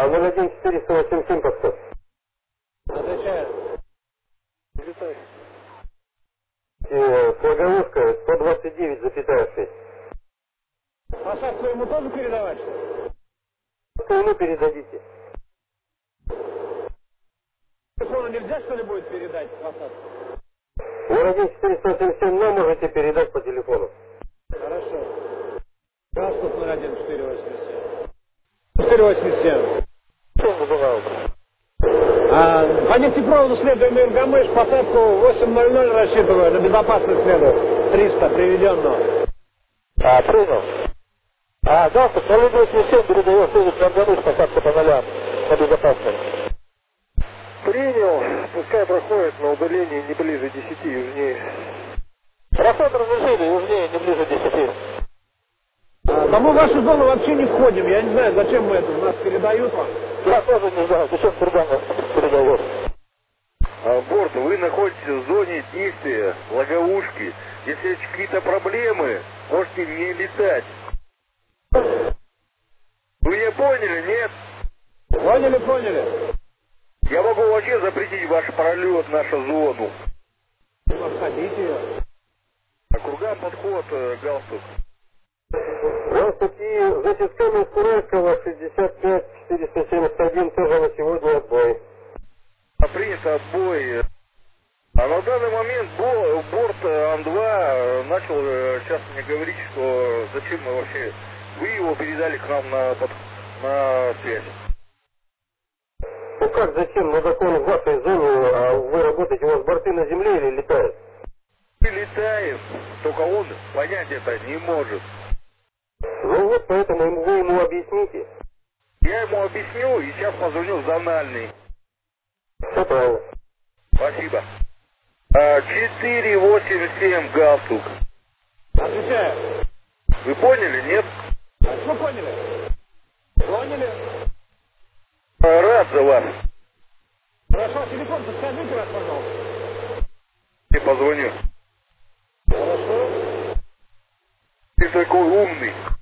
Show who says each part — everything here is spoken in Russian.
Speaker 1: 01 487 подход.
Speaker 2: Отвечаю.
Speaker 1: Флаговушка 129,6.
Speaker 2: Посадку ему тоже передавать?
Speaker 1: Что ему передадите?
Speaker 2: Телефону нельзя, что ли, будет передать посадку?
Speaker 1: 01 487 нам можете передать по телефону.
Speaker 2: Хорошо. Галстук 01 487. 487.
Speaker 1: Что забывал?
Speaker 2: По нефтепроводу следуем Иргамыш, посадку 8:00 рассчитываю, на безопасность следую. 300 приведенного.
Speaker 1: Принял. Галстук 0187 передает следует Иргамыш, посадка по нолям, на безопасность. Принял. Пускай проходит на удалении не ближе 10 южнее. Проход разрешили, южнее не ближе 10.
Speaker 2: Да мы в вашу зону вообще не входим, я не знаю, зачем мы это, нас передают вам.
Speaker 1: Я тоже не знаю, зачем Курган нас передает.
Speaker 3: Борт, вы находитесь в зоне действия логовушки. Если есть какие-то проблемы, можете не летать. Вы меня поняли, нет?
Speaker 2: Поняли.
Speaker 3: Я могу вообще запретить ваш пролет в нашу зону.
Speaker 2: Обходите ее.
Speaker 3: Курган, подход, галстук.
Speaker 1: Галстук и затисками Курайского 65 471 тоже на сегодня отбой.
Speaker 3: Принято отбой. А на данный момент борт Ан-2 начал сейчас мне говорить, что зачем мы вообще... Вы его передали к нам на связь.
Speaker 1: Ну как, зачем? Мы закон в вашей зоне, а вы работаете, у вас борты на земле или летают?
Speaker 3: Летает, только он понять это не может.
Speaker 1: Ну вот, поэтому вы ему объясните.
Speaker 3: Я ему объясню и сейчас позвоню в зональный.
Speaker 1: Все правильно.
Speaker 3: Спасибо. 487 галстук.
Speaker 2: Отвечаю.
Speaker 3: Вы поняли, нет?
Speaker 2: Что поняли? Поняли.
Speaker 3: Рад за вас.
Speaker 2: Хорошо, телефон подскажите раз, пожалуйста.
Speaker 3: Я позвоню.
Speaker 2: Хорошо.
Speaker 3: Ты такой умный.